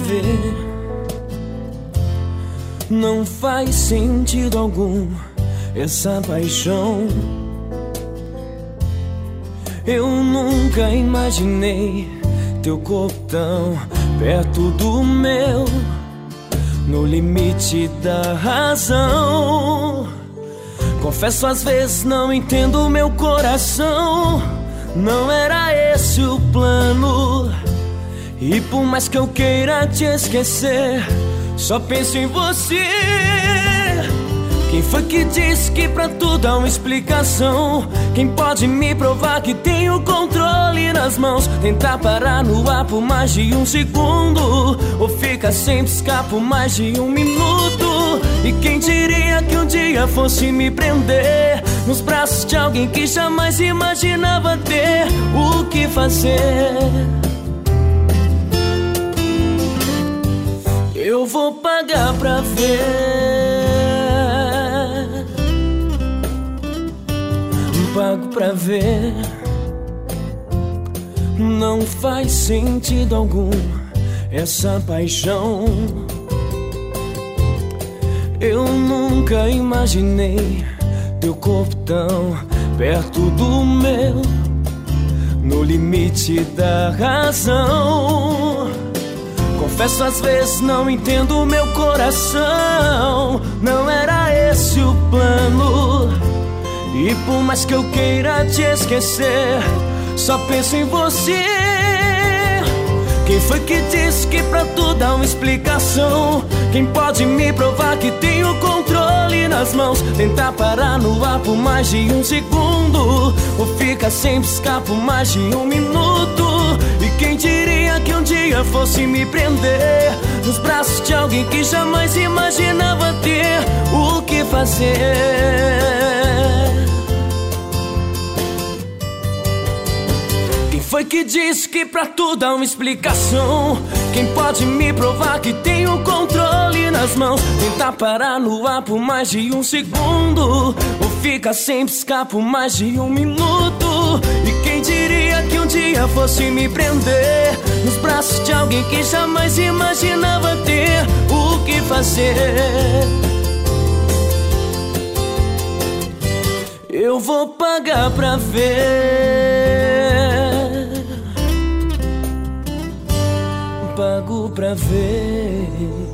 ver. Não faz sentido algum essa paixão. Eu nunca imaginei teu corpo tão perto do meu, no limite da razão. Confesso, às vezes não entendo meu coração. Não era esse o plano, e por mais que eu queira te esquecer, só penso em você. Quem foi que disse que pra tudo há uma explicação? Quem pode me provar que tem o controle nas mãos? Tentar parar no ar por mais de um segundo, ou fica sem piscar por mais de um minuto? E quem diria que um dia fosse me prender nos braços de alguém que jamais imaginava ter o que fazer? Eu vou pagar pra ver. Pago pra ver. Não faz sentido algum essa paixão. Eu nunca imaginei teu corpo tão perto do meu, no limite da razão. Confesso, às vezes não entendo o meu coração. Não era esse o plano, e por mais que eu queira te esquecer, só penso em você. Quem foi que disse que pra tudo há uma explicação? Quem pode me provar que tem o controle nas mãos? Tentar parar no ar por mais de um segundo, ou fica sem piscar por mais de um minuto? E quem diria que um dia fosse me prender nos braços de alguém que jamais imaginava ter o que fazer? Foi que disse que pra tudo há uma explicação? Quem pode me provar que tem o controle nas mãos? Tentar parar no ar por mais de um segundo, ou fica sem piscar por mais de um minuto? E quem diria que um dia fosse me prender nos braços de alguém que jamais imaginava ter o que fazer? Eu vou pagar pra ver. Pago pra ver.